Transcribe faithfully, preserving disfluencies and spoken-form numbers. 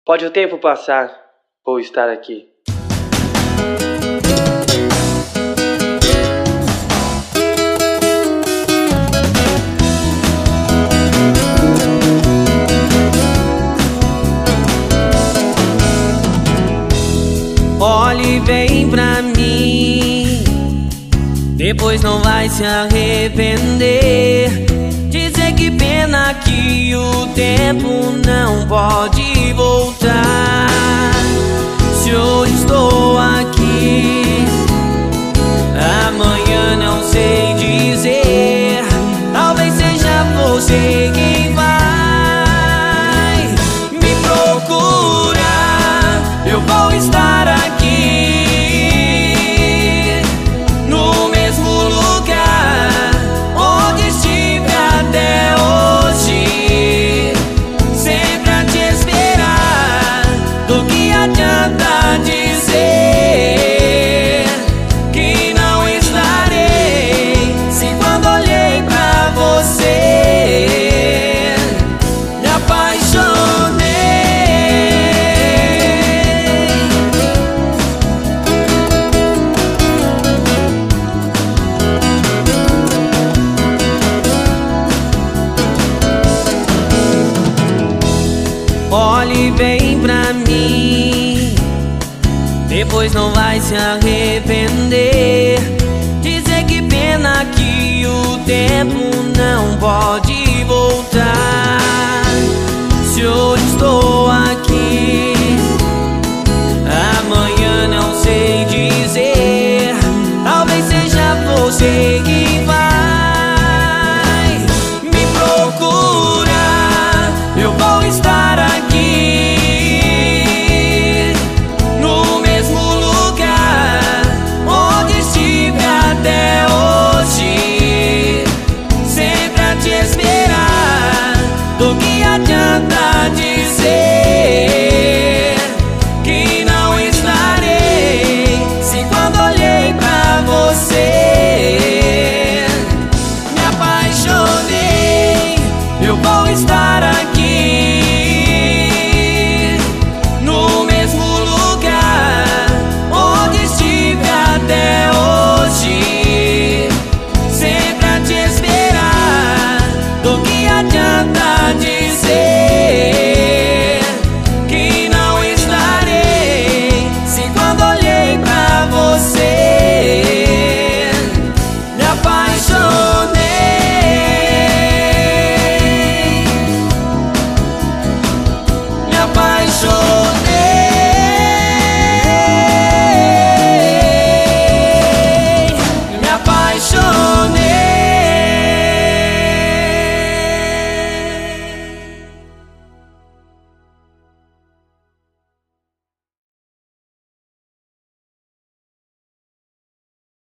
Pode o tempo passar, vou estar aqui. Olhe bem pra mim, depois não vai se arrepender. Dizer que pena que o tempo não pode voltar. Se hoje estou aqui, amanhã não sei dizer. Talvez seja você quem vai me procurar. Eu vou estar aqui no mesmo lugar onde estive até hoje, sempre a te esperar. Do que adianta dizer que não estarei, se quando olhei pra você me apaixonei. Olhe bem pra mim, depois não vai se arrepender. Dizer que pena que o tempo não pode